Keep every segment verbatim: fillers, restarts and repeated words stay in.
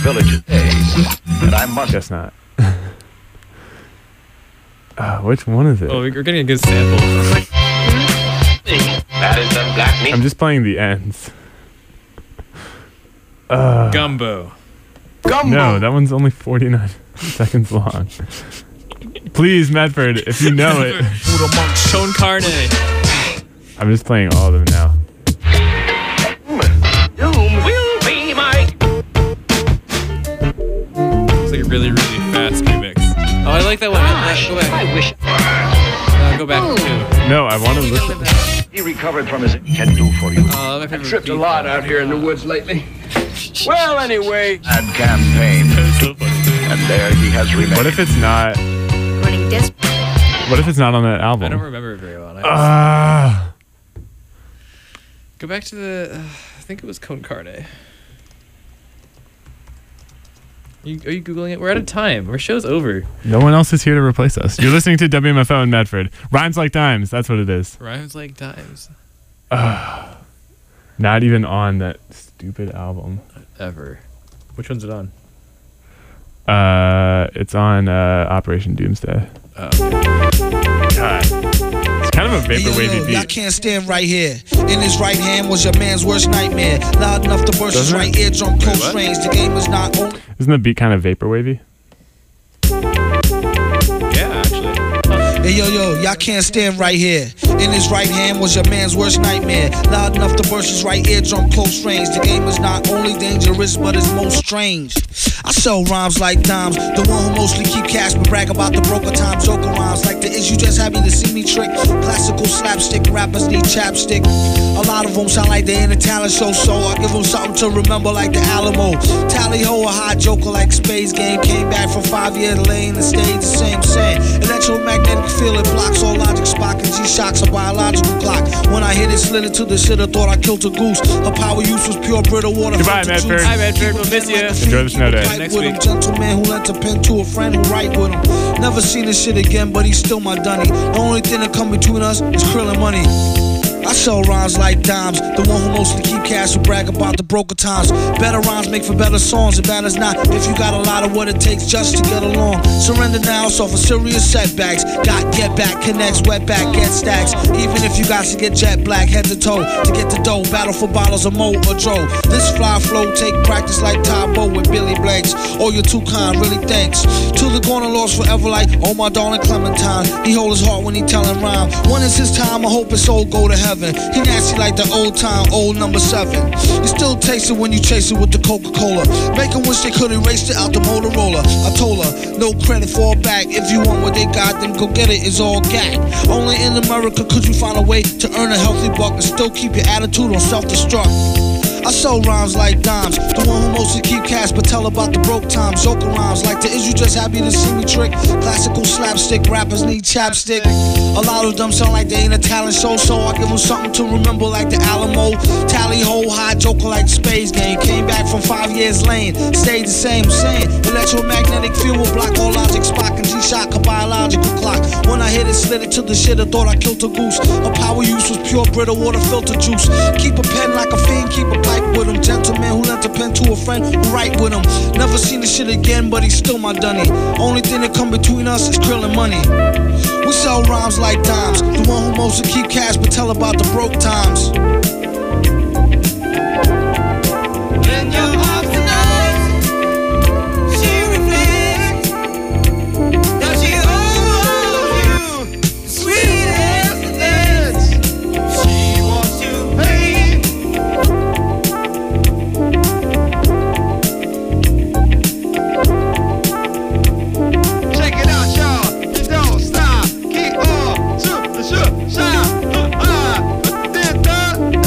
villages. And I must. Guess not. uh, which one is it? Oh, we're getting a good sample. That is some black meat. I'm just playing the ends. Uh, Gumbo. Gumbo. No, that one's only forty-nine seconds long. Please, Medford, if you know it. Con carne. I'm just playing all of them now. Doom will be my. It's like a really, really fast remix. Oh, I like that one. Gosh, Go back. I wish Uh, go back too. No, I want to listen. he recovered from his can do for you. Oh, my favorite Tripped a beat. lot out here in the woods lately. Well, anyway. And campaign. That's so funny. And there he has remained. What if it's not? Running des- What if it's not on that album? I don't remember it very well. I Ah. Go back to the. Uh, I think it was Con Carne. Are you, are you Googling it? We're out of time. Our show's over. No one else is here to replace us. You're listening to W M F O in Medford. Rhymes like dimes. That's what it is. Rhymes like dimes. Uh, not even on that stupid album. Ever. Which one's it on? Uh, it's on uh, Operation Doomsday. Oh. God. It's kind of a Hey, yo, vaporwavy yo, beat. y'all can't stand right here. In his right hand was your man's worst nightmare. Loud enough to burst his Doesn't right it? eardrum close what? range. The game is not only. Isn't the beat kind of vaporwavy? Yeah, actually. Hey, yo, yo, y'all can't stand right here. In his right hand was your man's worst nightmare. Loud enough to burst his right eardrum close range. The game is not only dangerous, but it's most strange. I sell rhymes like dimes. The one who mostly keep cash but brag about the broker time. Joker rhymes like the is you just happy to see me trick. Classical slapstick rappers need chapstick. A lot of them sound like they in a talent show, so I give them something to remember like the Alamo. Tally ho, a hot joker like Space Game. Came back from five years lane and stayed the same same. Electromagnetic field, it blocks all logic. Spock and G-Shock's a biological clock. When I hit it, slid it to the shit, I thought I killed a goose. Her power use was pure brittle water. Goodbye, filtered Medford. juice. Hi, Medford. We'll miss you. Enjoy the snow day. Keep a pipe Next with him, week. gentleman who lent a pen to a friend who write with him. Never seen this shit again, but he's still my dunny. The only thing that come between us is krill and money. I sell rhymes like dimes. The one who mostly keep cash will brag about the broker times. Better rhymes make for better songs, and bad as not if you got a lot of what it takes just to get along. Surrender now, so for serious setbacks. Got get back, connects, wet back, get stacks. Even if you got to get jet black, head to toe to get the dough. Battle for bottles of Mo or Dro. This fly flow take practice like Tybo with Billy Blanks. Oh, you're too kind, really thanks. To the corner lost forever like oh my darling Clementine. He hold his heart when he tellin' rhyme. When is his time? I hope his soul go to heaven. He nasty like the old time, old number seven. You still taste it when you chase it with the Coca-Cola. Make 'em wish they could erase it out the Motorola. I told her, no credit, fall back. If you want what they got, then go get it, it's all gag. Only in America could you find a way to earn a healthy buck and still keep your attitude on self-destruct. I sell rhymes like dimes. The one who mostly keep cash but tell about the broke times. Joker rhymes like the is you just happy to see me trick. Classical slapstick rappers need chapstick. A lot of them sound like they ain't a talent show, so I give them something to remember like the Alamo. Tally ho, high joker like the Space Game. Came back from five years lane, stayed the same, same. Electromagnetic field will block all logic. Spock and G-Shock, a biological clock. When I hit it, slid it to the shit, I thought I killed a goose. Her power use was pure brittle water filter juice. Keep a pen like a fiend, keep a pipe with him. Gentleman who lent a pen to a friend who write with him. Never seen this shit again, but he's still my dunny. Only thing that come between us is krill and money. We sell rhymes like dimes. The one who mostly keep cash but tell about the broke times. In your arms tonight, she reflects that she owes you the sweetest dance. She wants to pay. Check it out, y'all. You don't stop. Keep on to the shoot. Shout. Ah, did the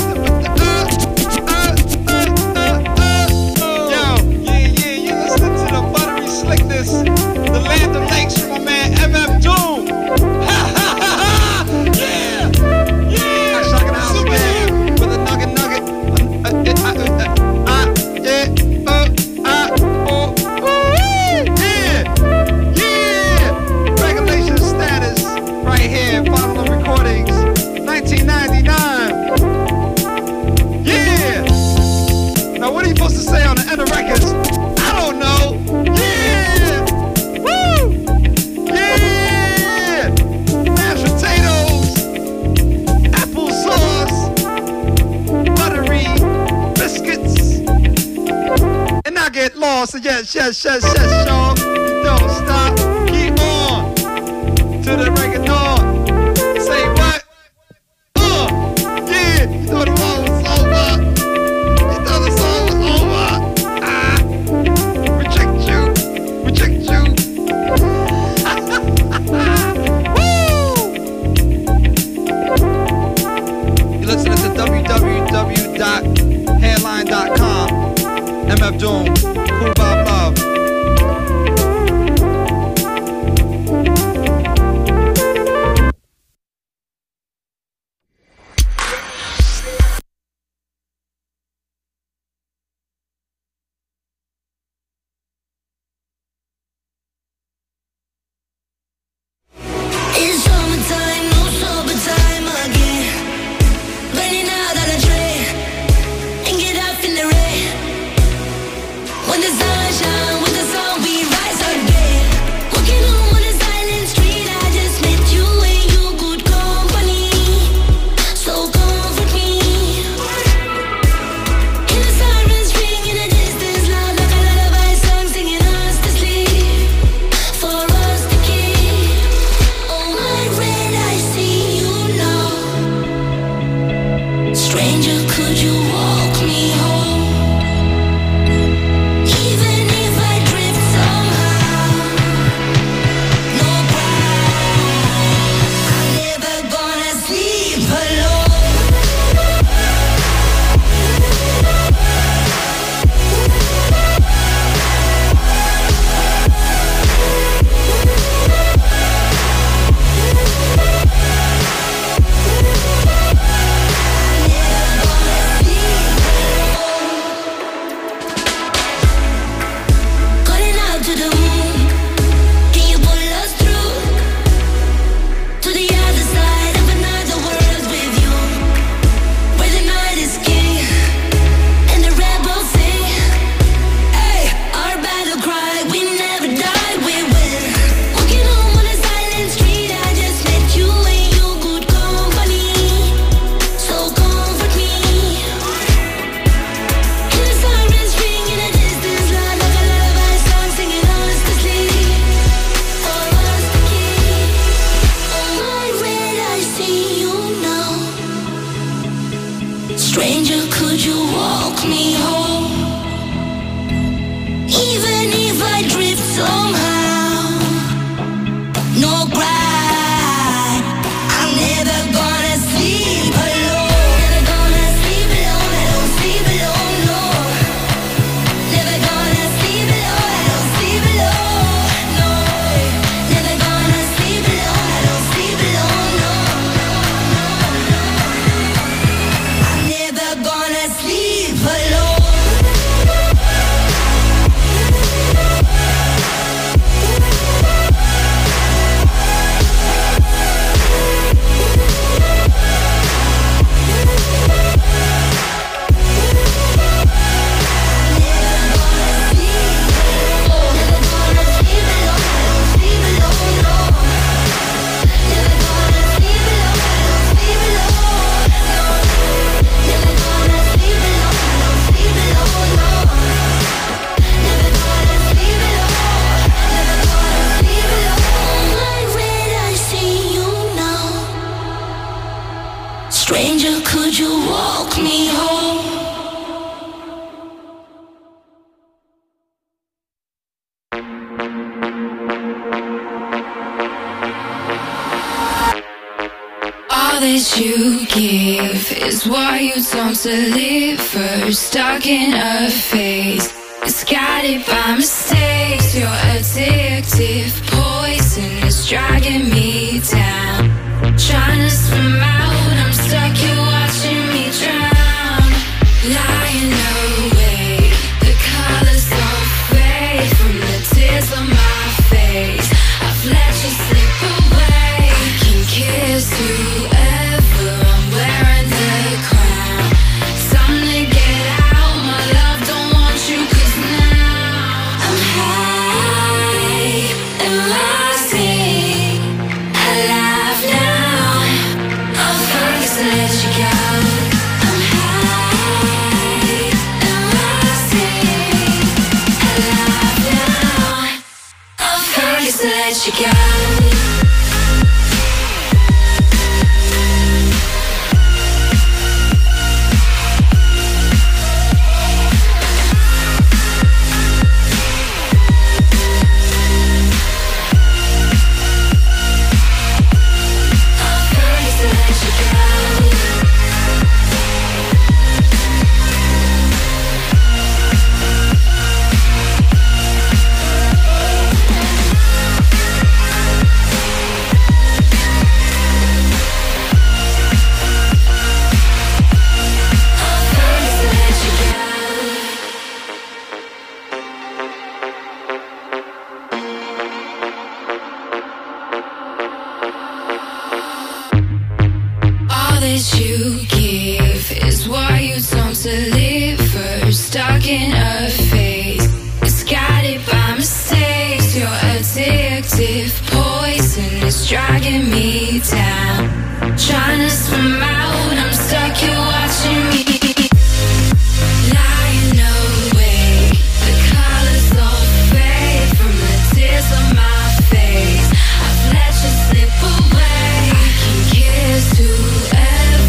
y'all. So yes, yes, yes, yes, y'all. Don't stop. Keep on to the break of dawn. Say what? Uh, yeah. You thought the song was over. You thought the song was over. Ah, reject you, reject you. Woo! You listen to w w w dot headline dot com. M F Doom, Cool Bob Love. It's summertime, no sober time again. Burning out on a train and get off in the rain. When the sun shines, with the sun we rise again. Walking home on a silent street, I just met you and you good company. So comfort me. In the sirens ring in the distance, loud like a lullaby song, singing us to sleep, for us to keep. Oh my friend, I see you now. Stranger, could you walk me home? Even if I drift somehow, no problem. I'm never gonna sleep alone. Calling out to the moon, can you pull us through to the other side of another world with you, where the night is king and the rebels sing. Hey, our battle cry, we never die, we win. Walking home on a silent street, I just met you and you good company. So comfort me. In the sirens ring in the distance, loud like a lullaby song, singing us to sleep, for us to keep. Oh my red, I see you now. Stranger, could you walk me home? Even if I drift somehow, no cry. I'm never gonna sleep alone. Never gonna sleep alone. I don't sleep alone, no. Never gonna sleep alone. I don't sleep alone, no. Never gonna sleep alone. I don't sleep alone, no. I'm never gonna sleep alone. Stranger, could you walk me home? All that you give is what you don't deliver. Stuck in a phase, it's guided by mistakes. You're addictive, poison is dragging me down. Trying to swim out, I'm stuck here watching me drown. Lying awake, the colors don't fade from the tears on my face. I've let you slip away. I can kiss whoever, I'm wearing the crown. Time to get out, my love, don't want you, 'cause now I'm you go. You give is what you don't deliver. Stuck in a phase, it's guided by mistakes. You're addictive, poison is dragging me down. Trying to swim out, I'm stuck here watching me. Lying awake, the colors all fade from the tears on my face. I've let you slip away. I can kiss whoever.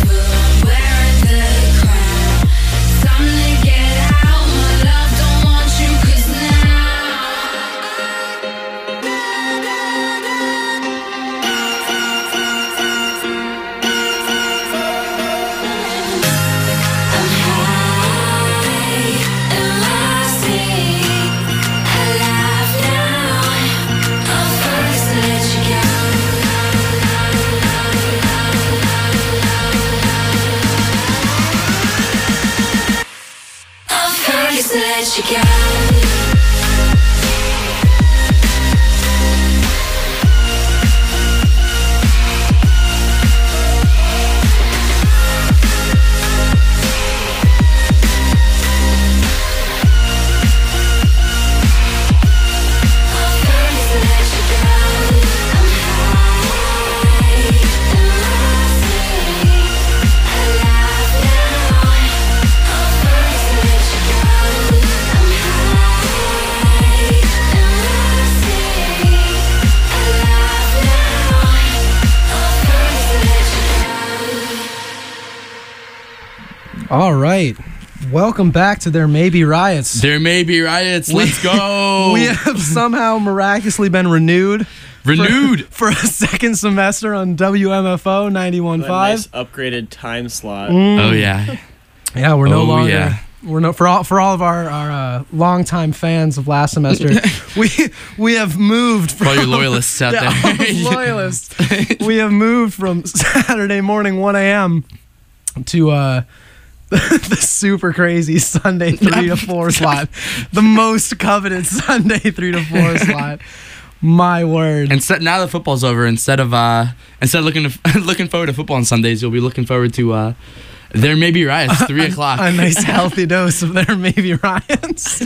Let you go. All right. Welcome back to There May Be Riots. There May Be Riots. Let's go. We have somehow miraculously been renewed. Renewed. For, for a second semester on W M F O ninety-one point five. Nice upgraded time slot. Mm. Oh, yeah. Yeah, we're no oh, longer... Yeah. We're no, for all for all of our our uh, longtime fans of last semester, we we have moved from for all your loyalists out yeah, there. loyalists. We have moved from Saturday morning one a.m. to uh, the super crazy Sunday three to four slot, the most coveted Sunday three to four slot. My word! And so, now that football's over, instead of uh, instead of looking to, looking forward to football on Sundays, you'll be looking forward to. Uh, There May Be Riots, three o'clock. A nice healthy dose of There May Be Riots.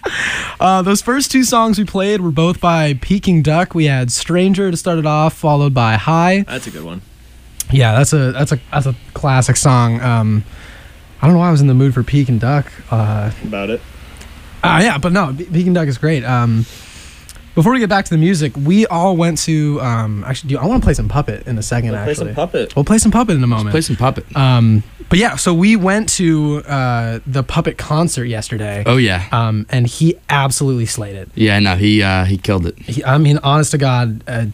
uh, those first two songs we played were both by Peking Duck. We had Stranger to start it off, followed by High. That's a good one. Yeah, that's a that's a that's a classic song. Um, I don't know why I was in the mood for Peking Duck. Uh, About it. Uh, yeah, but no, Pe- Peking Duck is great. Um, before we get back to the music, we all went to um, actually. Do you, I want to play some Puppet in a second. We'll actually, play some Puppet. We'll play some Puppet in a moment. Let's play some Puppet. Um, but yeah, so we went to uh, the Puppet concert yesterday. Oh yeah. Um, and he absolutely slayed it. Yeah, no, he uh, he killed it. He, I mean, honest to God, uh,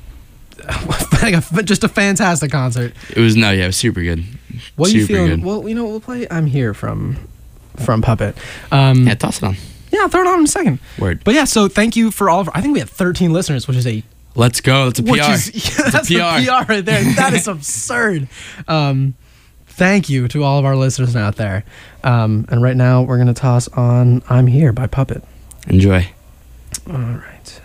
just a fantastic concert. It was no, yeah, it was super good. What are you super feeling? good. Well, you know, we'll play "I'm Here" from from Puppet. Um, Yeah, toss it on. yeah, I'll throw it on in a second. Word. But yeah, so thank you for all of. I think we had thirteen listeners, which is a Let's go. It's a P R. which is yeah, that's P R. the P R right there. That is absurd. Um, thank you to all of our listeners out there. Um, and right now we're gonna toss on "I'm Here" by Puppet. Enjoy. All right.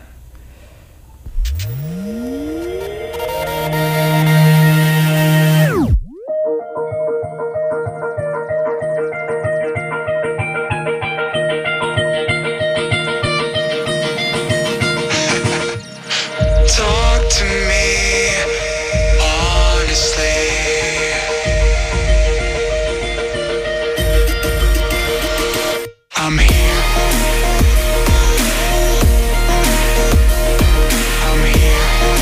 Talk to me honestly. I'm here. I'm here.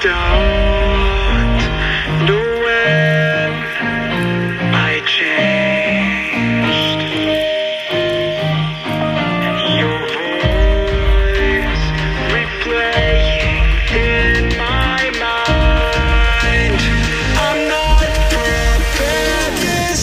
don't know when I changed. Your voice replaying in my mind. I'm not prepared this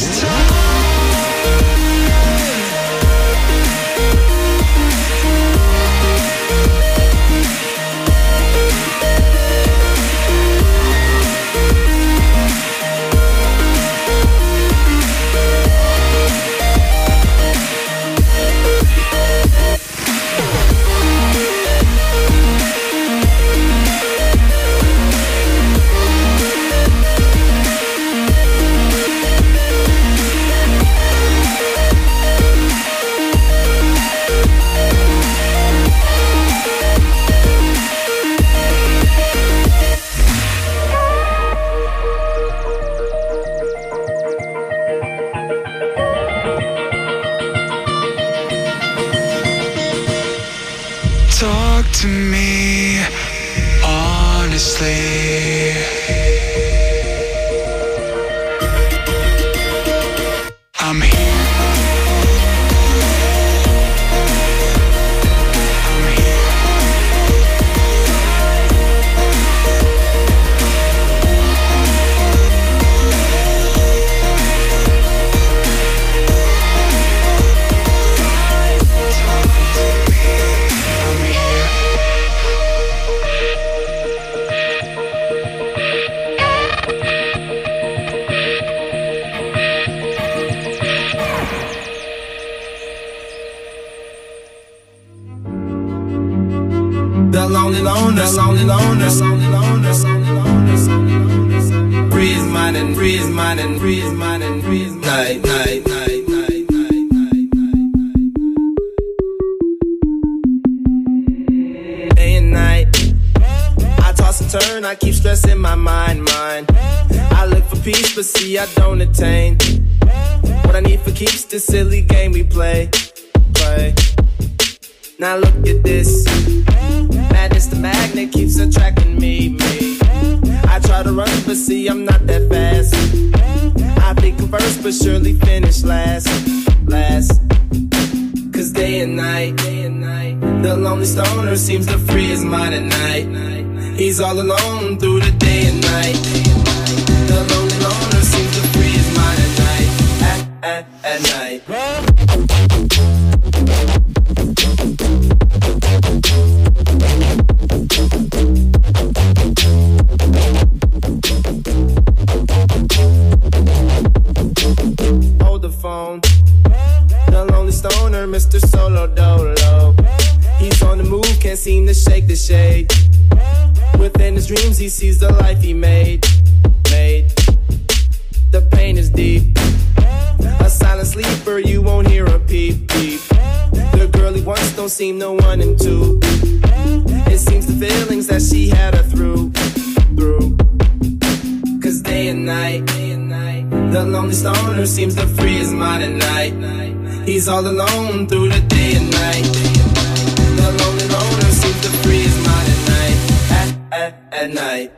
talk to me honestly. I'm here. The lonely loner, lonely loner, lonely loner, lonely loner. Free his mind and free his mind and free his mind and free his night, night, night, night, night, night. Day and night, I toss and turn, I keep stressing my mind, mind. I look for peace, but see I don't attain. What I need for keeps this silly game we play, play. Now look at this. Madness, the magnet keeps attracting me, me. I try to run, but see I'm not that fast. I think I'm first, but surely finish last, last. Cause day and night, day and night, the lonely stoner seems to free his mind at night. He's all alone through the day and night. The lonely loner seems to free his mind at night, at, at, at night. Hold the phone. The lonely stoner, Mister Solo Dolo. He's on the move, can't seem to shake the shade. Within his dreams, he sees the life he made, made. The pain is deep. A silent sleeper, you won't hear a peep, peep. The girl he wants don't seem no one and two. It seems the feelings that she had her through, through. Cause day and night, day and night, the lonely stoner seems to free his mind at night. He's all alone through the day and night. The lonely loner seems to free his mind at night, at, at, at night.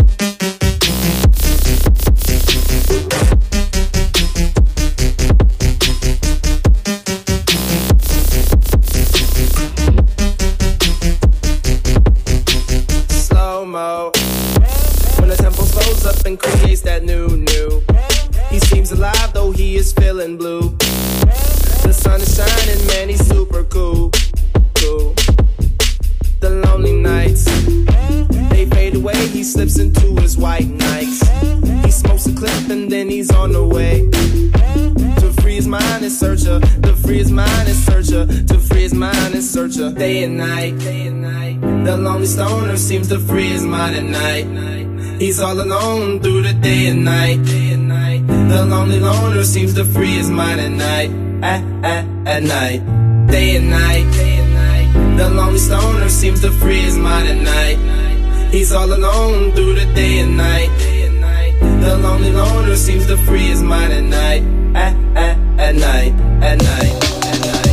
Slow-mo, when the tempo slows up and creates that new, new. He seems alive though he is feeling blue. The sun is shining, man, he's super cool, cool. The lonely nights, they fade away, he slips into his white nights. He smokes a clip and then he's on the way to free his mind and searcher, to free his mind and searcher, to free his mind and searcher. Day and night, day and night, the lonely stoner seems to free his mind at night. He's all alone through the day and night, day and night. The lonely loner seems to free his mind at night, at, at, at night. Day and night, day and night, the lonely stoner seems to free his mind at night. He's all alone through the day and night, day and night. The lonely loner seems to free his mind at night, at, at, at night, at night, at night.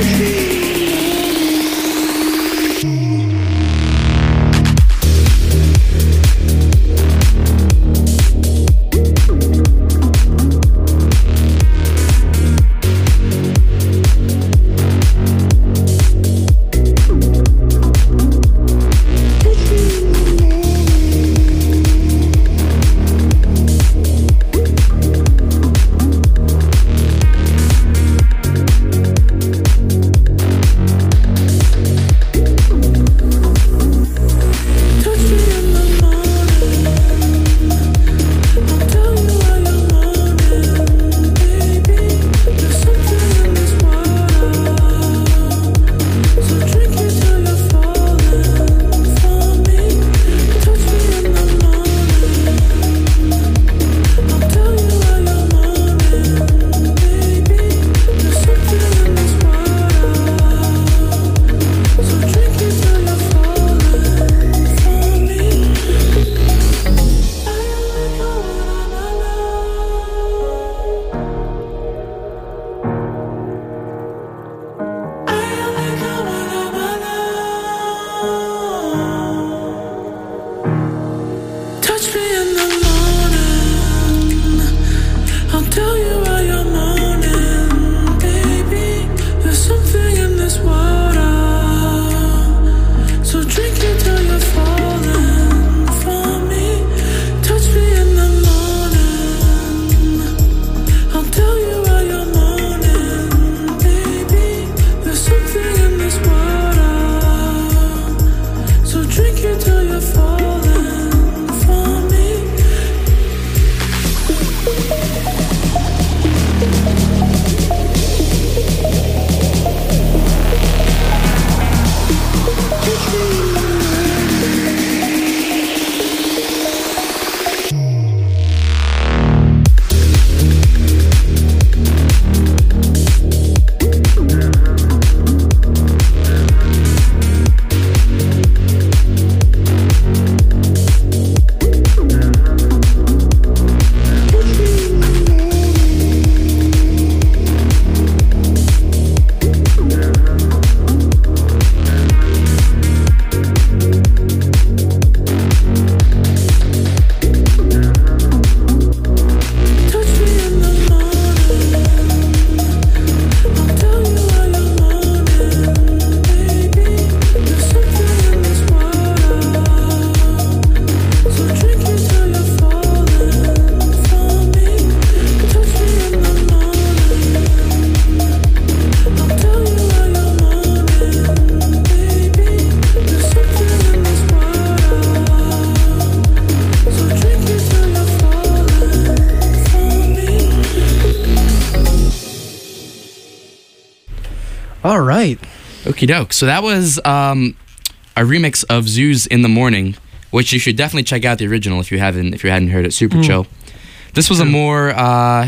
All right. Okie doke. So that was um, a remix of Zoo's "In the Morning," which you should definitely check out the original if you haven't if you hadn't heard it. Super Mm. chill. This was a more uh,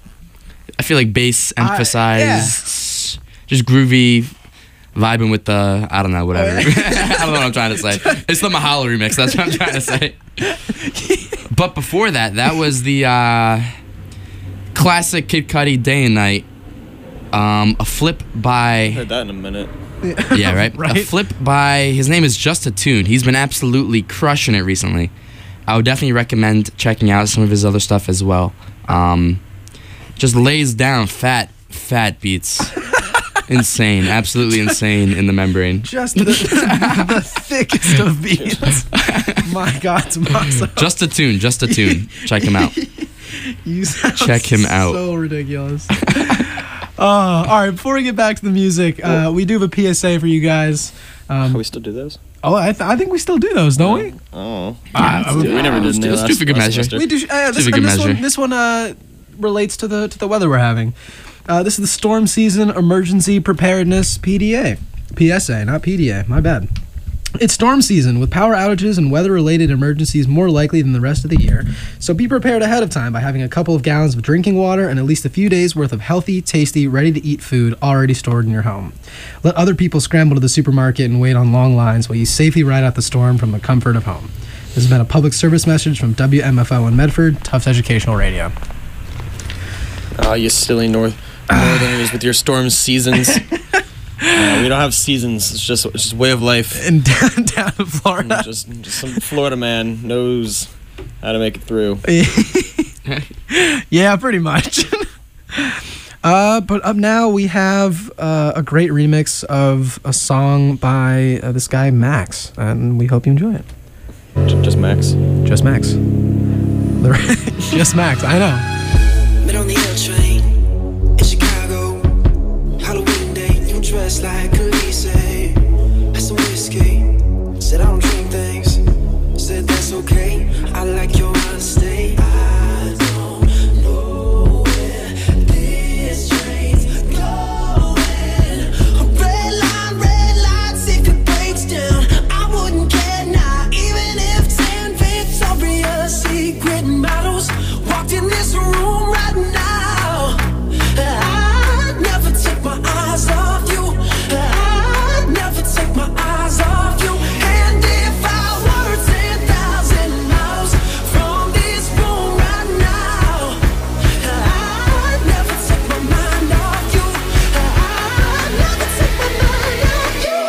I feel like bass emphasized, just groovy, vibing with the I don't know whatever. I don't know what I'm trying to say. It's the Mahalo remix. That's what I'm trying to say. But before that, that was the uh, classic Kid Cudi "Day and Night." Um, a flip by. Heard that in a minute. Yeah, right? Right. A flip by. His name is Just a Tune. He's been absolutely crushing it recently. I would definitely recommend checking out some of his other stuff as well. Um, just lays down fat, fat beats. Insane, absolutely insane in the membrane. Just the, the thickest of beats. My God, Tommaso. Just a Tune, Just a Tune. Check him out. You sound Check him out. So ridiculous. Uh, all right, before we get back to the music, uh, we do have a P S A for you guys. Um, Oh, we still do those? oh, I, th- I think we still do those, don't we? Oh. Uh, Let's do it. We never did let's any do- let's last- do for good last measure. semester. We do. Uh, this Civic and this measure. one, this one uh, relates to the to the weather we're having. Uh, this is the Storm Season Emergency Preparedness P D A. P S A, not P D A. My bad. It's storm season, with power outages and weather-related emergencies more likely than the rest of the year. So be prepared ahead of time by having a couple of gallons of drinking water and at least a few days' worth of healthy, tasty, ready-to-eat food already stored in your home. Let other people scramble to the supermarket and wait on long lines while you safely ride out the storm from the comfort of home. This has been a public service message from W M F O in Medford, Tufts Educational Radio. Oh, you silly north northerners with your storm seasons. Uh, we don't have seasons. It's just it's just way of life. In down, down in Florida. Just, just some Florida man knows how to make it through. Yeah, pretty much. uh, but up now we have uh, a great remix of a song by uh, this guy Max, and we hope you enjoy it. Just Max. Just Max. Just Max. I know. Met on the L train in Chicago. Halloween day, you dressed like Khaleesi. Had some whiskey. Said I don't drink things. Said that's okay. I like your honesty. I don't know where this train's going. Red line, red lights. If it breaks down, I wouldn't care now. Even if ten Victoria's Secret models walked in this room right now, I'd never take my eyes off you. I'd never take my eyes off you. And if I were ten thousand miles from this room right now, I'd never take my mind off you. I'd never take my mind off you.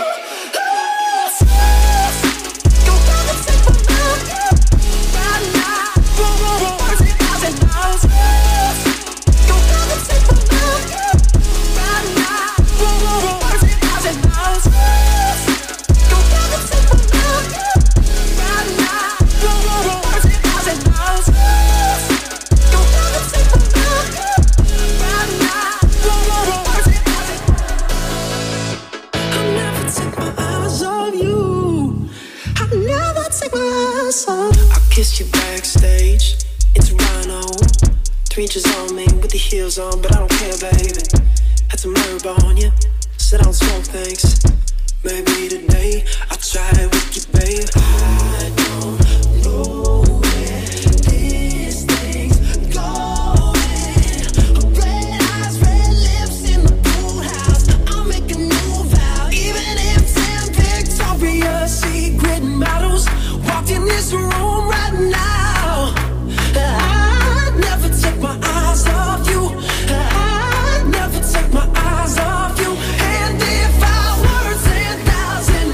You'll never take my mind right now. ten thousand miles. You'll never take my mind right now. ten thousand miles. You'll never take my mind right now. ten thousand miles. You'll never take my mind right now. I'll never take my eyes off you. I'll never take my eyes off. I kissed you backstage in Toronto. Three inches on me with the heels on, but I don't care, baby. Had some herb on you. Said I don't smoke things. Maybe today I'll try it with you, babe. I don't know where this thing's going. Red eyes, red lips in the pool house. I'll make a new vow. Even if ten Victoria's Secret models walked in this room right now, I'd never take my eyes off you. I'd never take my eyes off you. And if I were ten thousand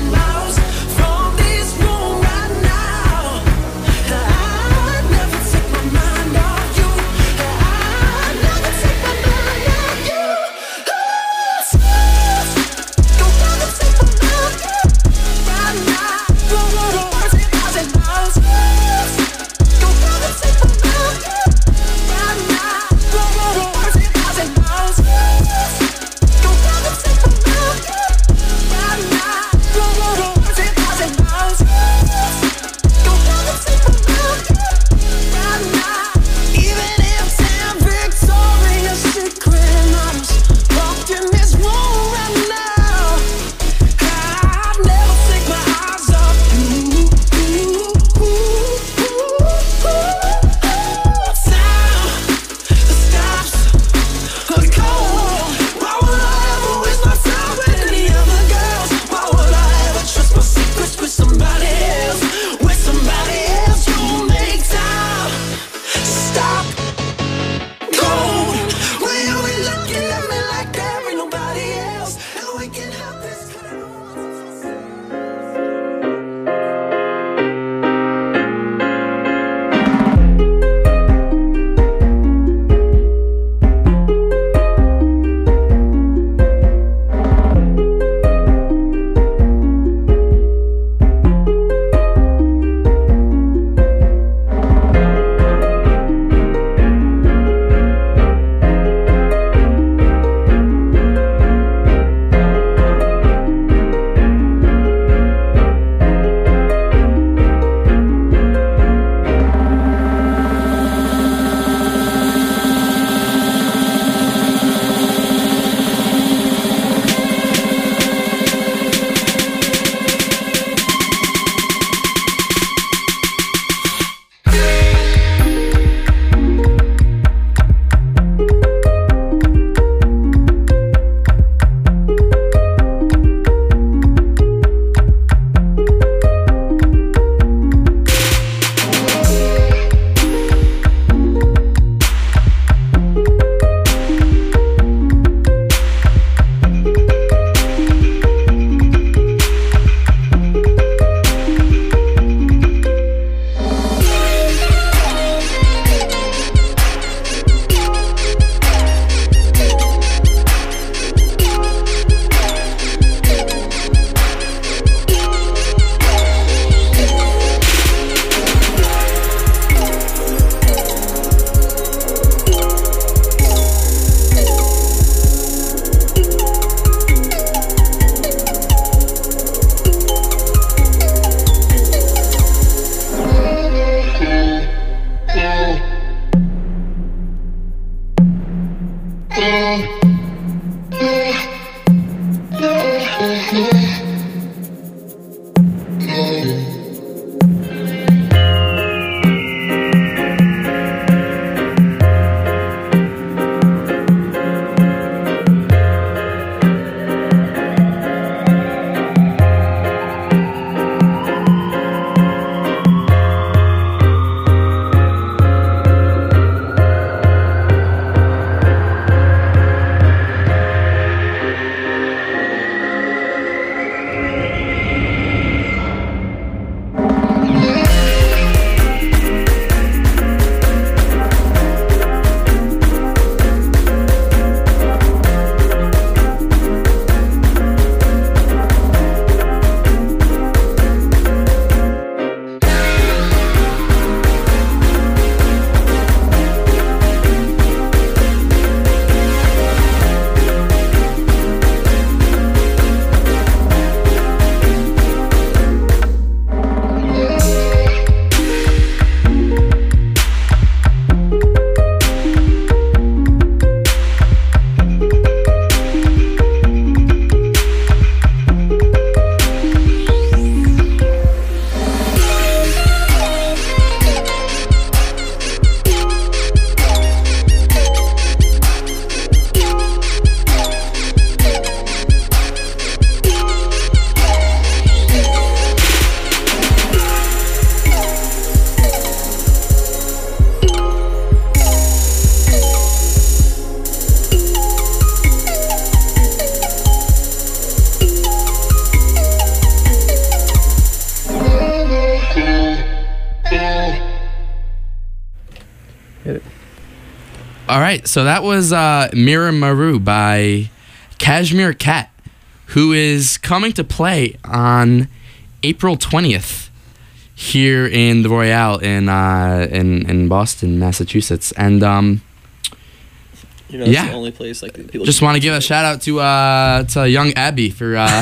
All right, so that was uh, Mira Maru by Cashmere Cat, who is coming to play on April twentieth here in the Royale in uh, in in Boston, Massachusetts, and um, You know, it's yeah, the only place like people just want to give a shout out to uh, to young Abby for uh,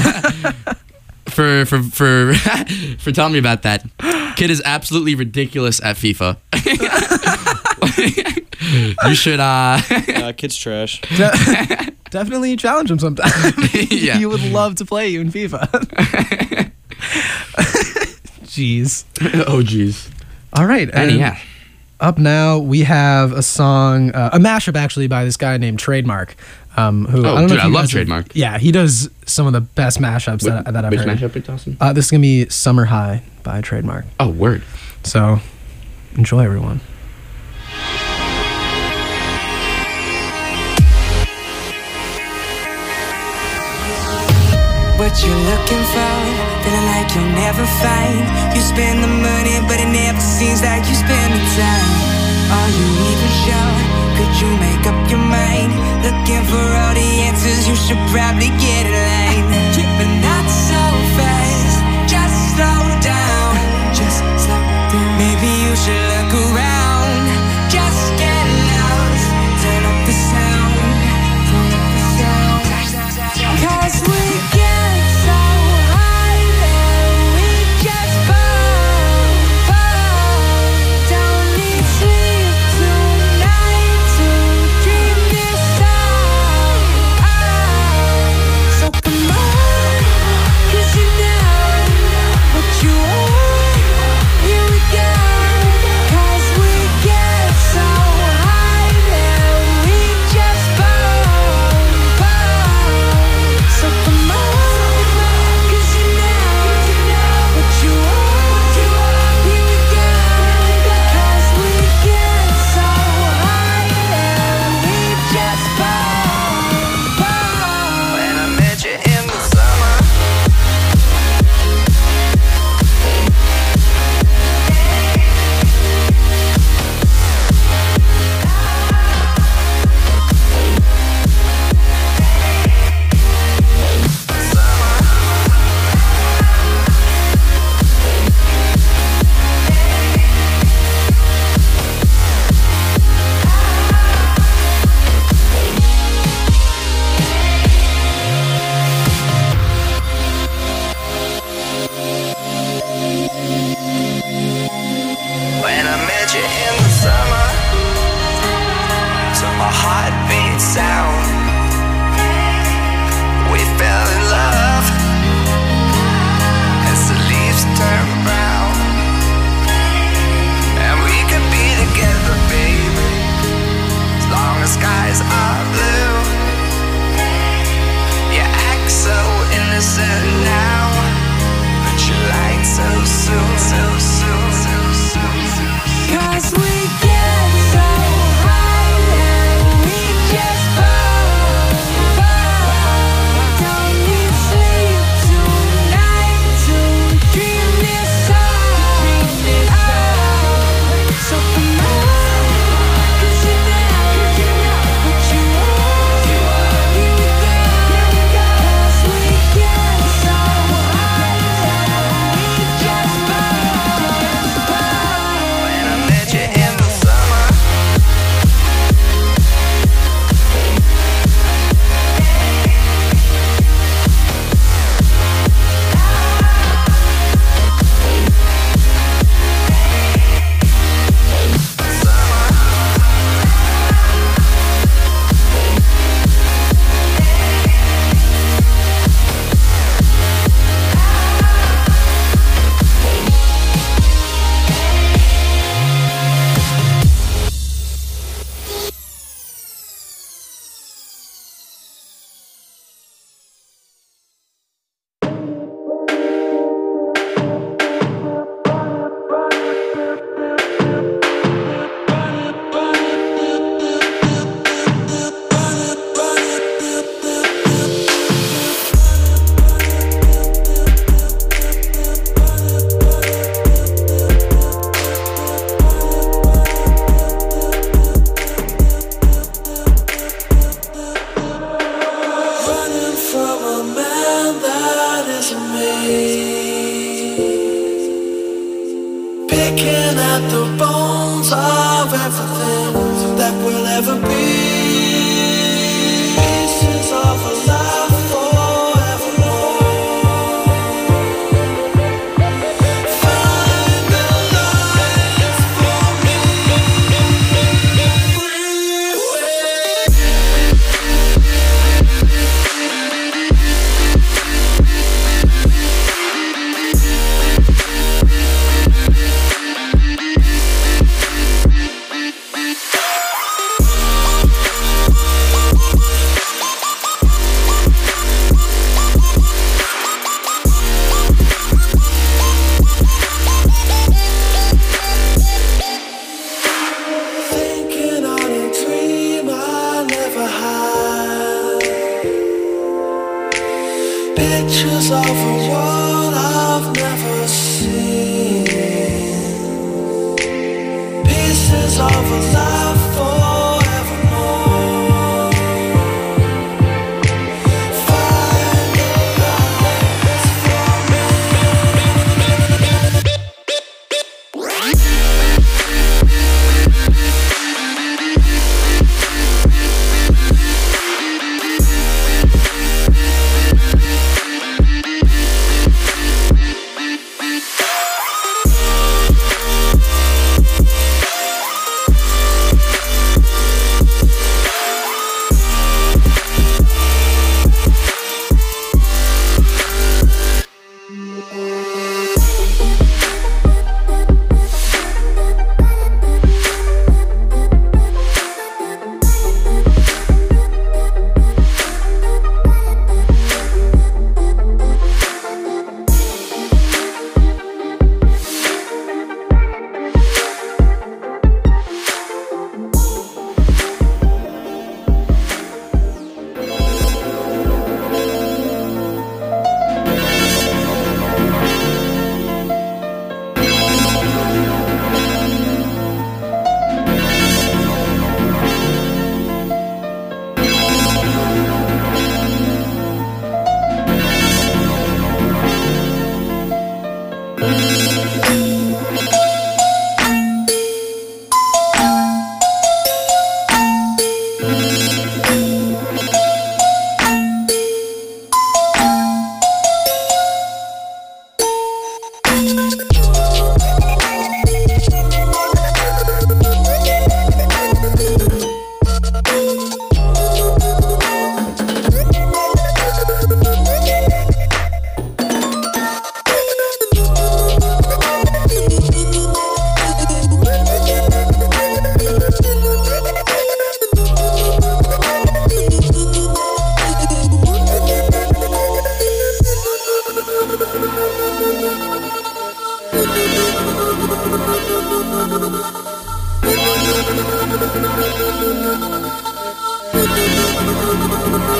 for for for for telling me about that. Kid is absolutely ridiculous at FIFA. You should uh uh kid's trash. De- definitely challenge him sometime. Yeah. He would love to play you in FIFA. Jeez. Oh jeez. All right. And yeah. Up now we have a song, uh, a mashup actually by this guy named Trademark. Um, who Oh, I don't dude, know if I you love guys have- Trademark. yeah, he does some of the best mashups that, that I've Which heard. mashup are you tossing? Uh, this is gonna be "Summer High" by Trademark. Oh, word. So, enjoy, everyone. What you're looking for, feeling like you'll never find. You spend the money, but it never seems like you spend the time. Are you even sure? Could you make up your mind? Looking for all the answers, you should probably get in line. But not so fast, just slow down. Just slow down. Maybe you should look around. Just get lost, turn up the sound. Turn up the sound. Cause we get so high that we just burn, burn. Don't need sleep tonight to dream this out. So come sweet sound. We fell in love as the leaves turn brown, and we could be together, baby, as long as skies are blue. You act so innocent now, but you lied so soon, so soon, so soon, so soon. 'Cause we get so high and we just fall, fall. Don't need sleep tonight to dream this out, dream this out. So come on, 'cause you know, what you want, here we go, 'cause we get so high and we just fall, fall. When I met you in the summer, running from a man that isn't me, picking at the bones of everything that will ever be, pieces of a life forevermore. Find a life for me. Thinking on a dream I never had, pictures of a world I've never seen, pieces of a life forevermore. Find a life for me.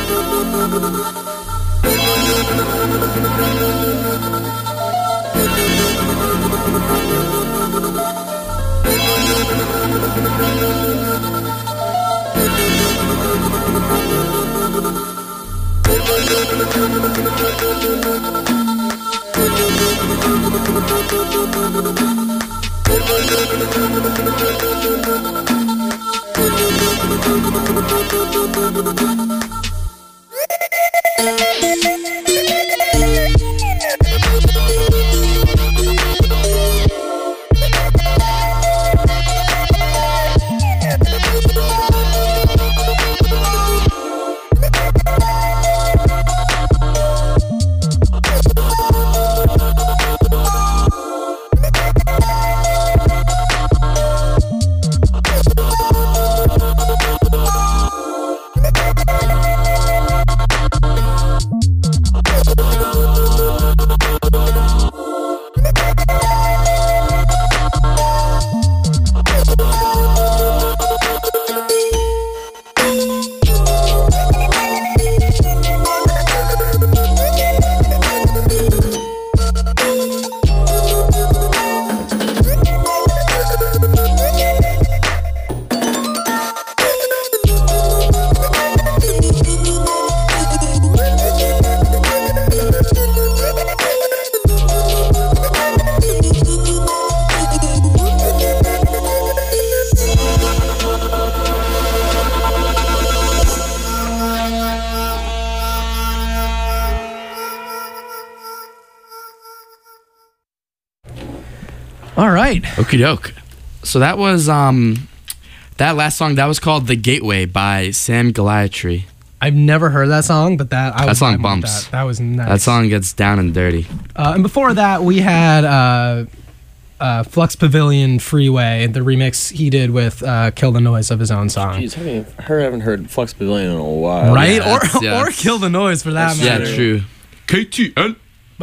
All right. Okie doke. So that was um, that last song. That was called "The Gateway" by Sam Gayatri. I've never heard that song, but that I That was song vibing with bumps. That. that was nice. That song gets down and dirty. Uh, and before that, we had uh, uh, Flux Pavilion Freeway, the remix he did with uh, Kill the Noise of his own song. Jeez, I haven't heard, haven't heard Flux Pavilion in a while. Right? Yeah, or that's- yeah, or that's- Kill the Noise for that Yeah, matter. true. K T N.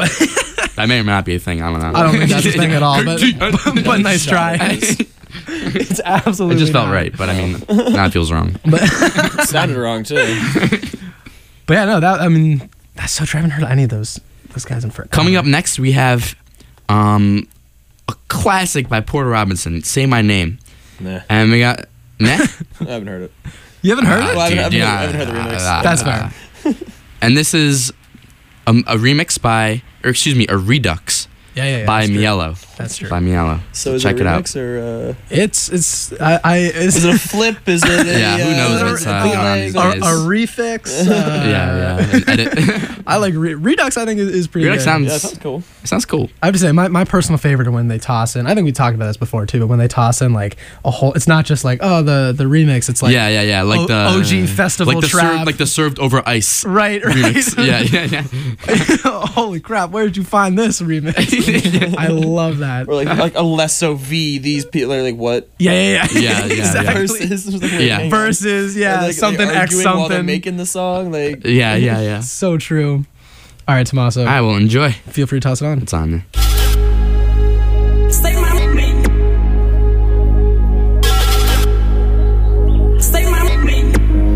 That may or may not be a thing. I don't know. I don't think that's a thing at all, but, but, but nice try. It's absolutely It just felt not. right, but I mean, now it feels wrong. But sounded wrong too. But yeah, no, that I mean, that's so true. I haven't heard any of those those guys in forever. Coming up next, we have um, a classic by Porter Robinson, "Say My Name," Nah. and we got nah. I haven't heard it. You haven't heard Uh, it? Well, I haven't, dude, I haven't yeah, heard, I haven't heard the remix. uh, That's uh, fair. And this is a, a remix by, or excuse me, a redux Yeah, yeah, yeah. by that's true. Mielo. That's true. By Mielo. So is check it it a out. remix or uh, It's it's I, I it's, is it a flip? Is it a, Yeah, who knows uh, what's, uh, bootleg? going on these a, days. a refix. Uh, Yeah, yeah. An edit. I like re- Redux. I think is, is pretty Redux good. sounds, Yeah, that sounds cool. sounds cool. I have to say, my, my personal favorite are when they toss in. I think we talked about this before too, but when they toss in like a whole, it's not just like oh the the remix. It's like yeah, yeah, yeah. Like O- the O G festival like the trap. served, like the served over ice. Right, right. Remix. Yeah, yeah, yeah. Holy crap! Where did you find this remix? I love that. Or like like a Lesso V. These people are like what? Yeah, yeah, yeah. Yeah, yeah, yeah. exactly. Versus, like, Yeah. hang on. Versus, yeah, And, like, something they're X arguing while they're something. making the song. Like Yeah, yeah, yeah. So true. All right, Tommaso. I will enjoy. Feel free to toss it on. It's on there. Say my name. Say my name.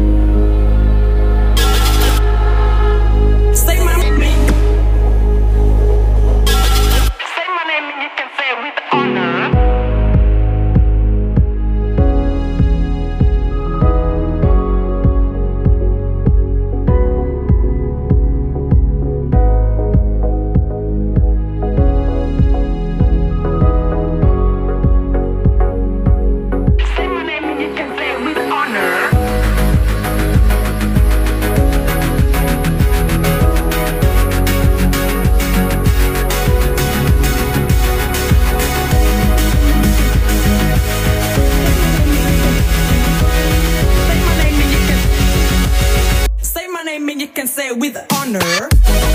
Say my name. Say my name and you can say it with honor. Say my name and you can say it with honor. Say my name and you can say my name and you can say it with honor.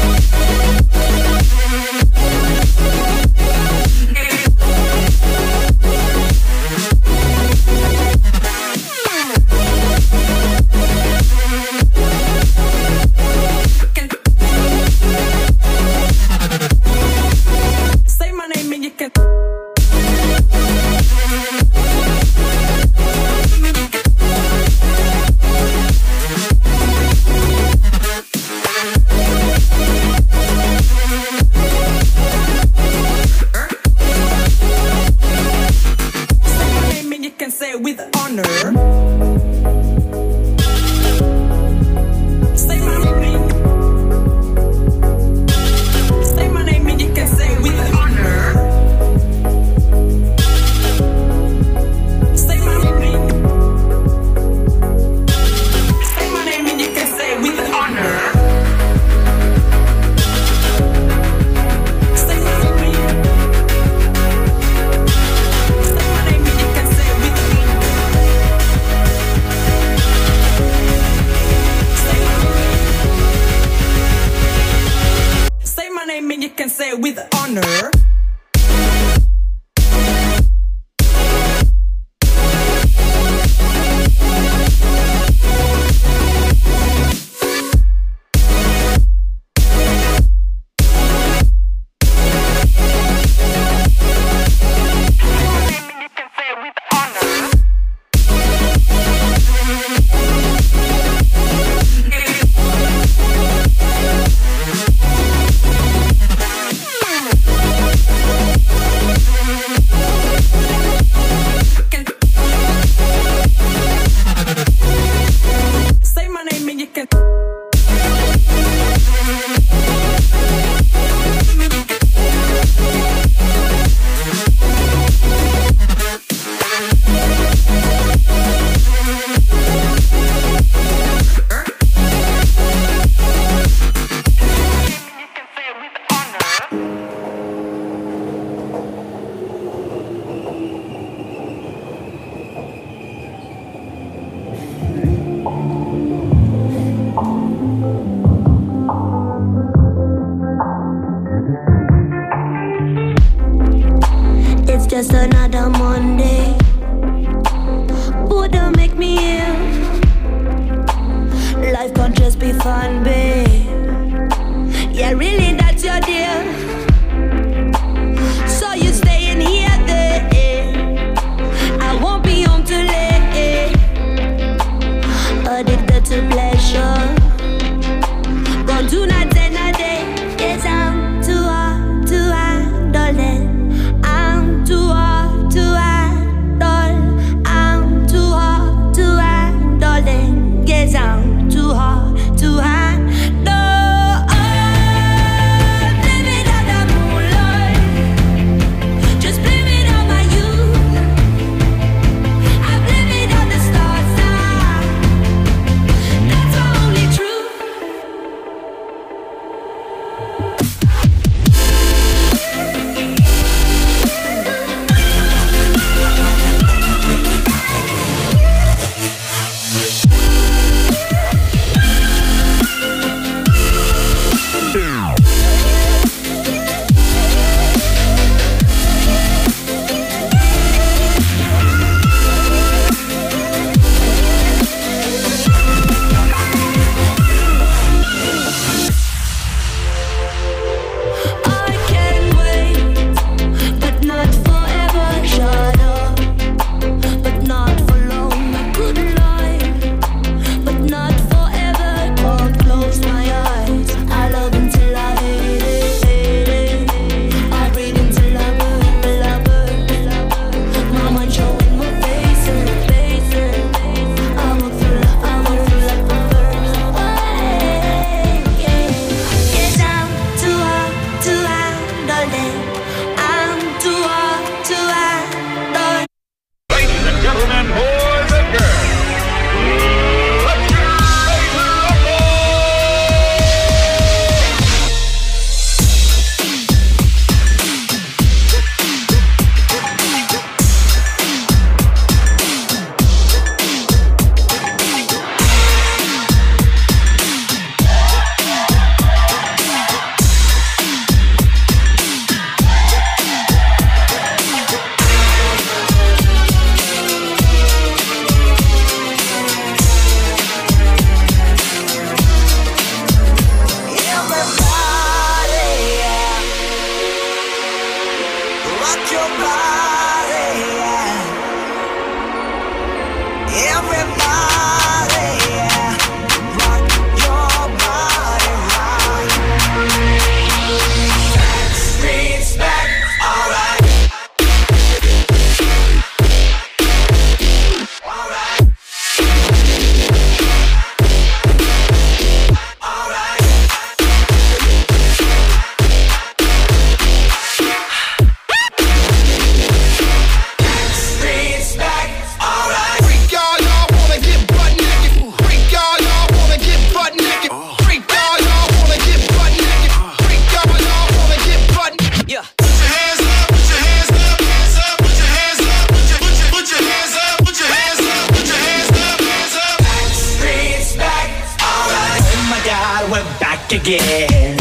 Say my name and you can. It's just another Monday. But don't make me ill. Life can't just be fun, babe. Yeah, really, that's your deal. So you staying here, there. I won't be home too late. Addicted to pleasure. Gone two nights and a day. Yes, I'm too hard to handle it. I'm too hard to handle. I'm too hard to handle it. Yes, I'm too hard to handle. Blame it on the moonlight. Just blame it on my youth. I blame it on the stars. That's my only truth. I can wait, but not forever. Shut up, but not for long. I could lie, but not forever. Can't close my eyes. I love until I hate it, hate it. I breathe until I burn, love her. Mama showing my face and face it. I walk through, I walk through like the first way. Yes, I'm too hard to handle it. I'm too hard to handle. Ladies and gentlemen, boys and girls, let's get ready to rumble! Rock your body, yeah. Everybody, yeah. Rock your body right. Backstreet's back, alright. Alright. Alright. Backstreet's back, alright. Freak y'all, y'all wanna get butt naked. Freak y'all, y'all wanna get butt naked. Freak y'all, y'all wanna get butt naked. Freak y'all, y'all wanna get butt naked. Yeah. Put your hands up, put your hands up, hands up, put your hands up, put your put your put your hands up, put your hands up, put your hands up, hands up. Backstreet's back, alright. Oh my God, we're back again.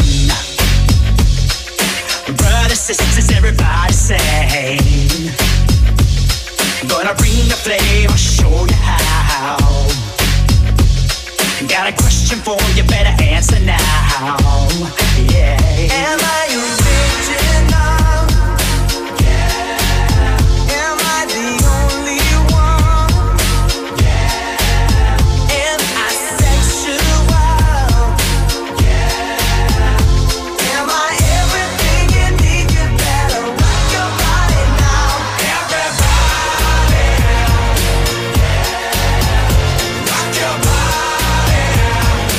Brothers, sisters, everybody sing. Gonna bring the flame, I'll show you how. Got a question for you, better answer now. Yeah. Am I original? Yeah. Am I the only one? Yeah. Am I sexual? Yeah. Am I everything you need? You better rock your body now. Everybody. Rock your body.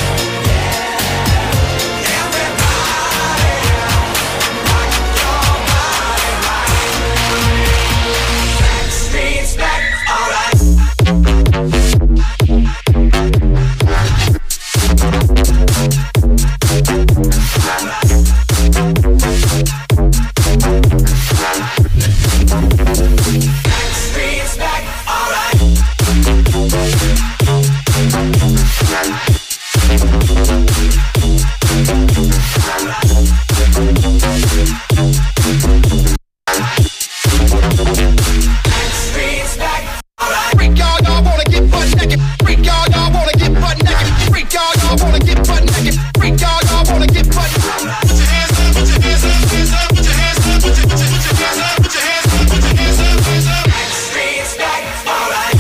get butt naked. Freak y'all, y'all wanna get butt naked. Put your hands up, put your hands up, hands up, put your hands up, put your, put your, put your hands up, put your hands up, put your hands up, hands up. Streets back, alright.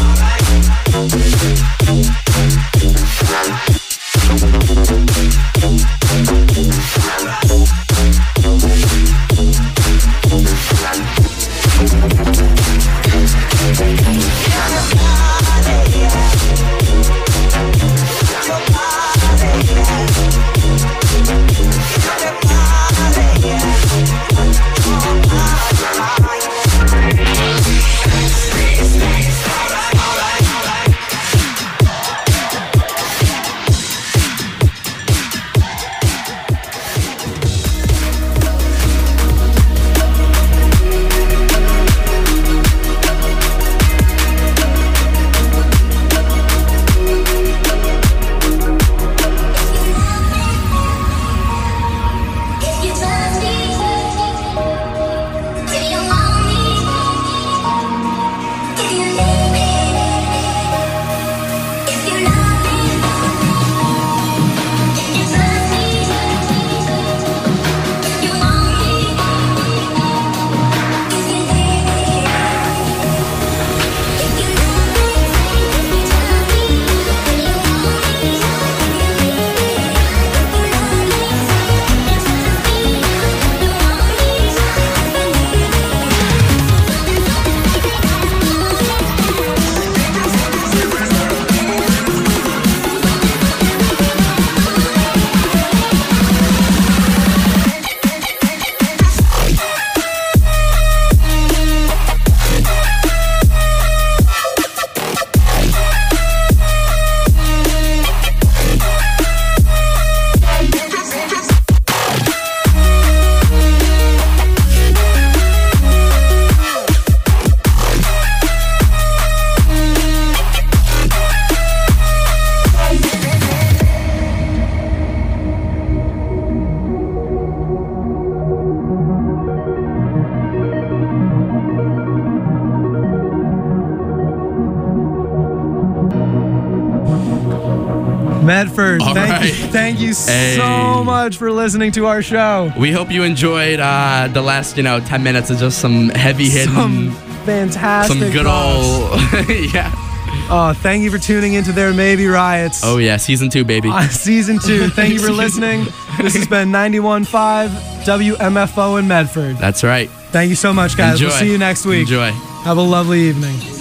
Medford, All thank right. you, thank you Hey. so much for listening to our show. We hope you enjoyed uh, the last, you know, ten minutes of just some heavy hitting, Some fantastic, some good drops. old, yeah. Oh, thank you for tuning into There May Be Riots. Oh yeah, season two, baby. Uh, season two. Thank you for listening. This has been ninety-one point five W M F O in Medford. That's right. Thank you so much, guys. Enjoy. We'll see you next week. Enjoy. Have a lovely evening.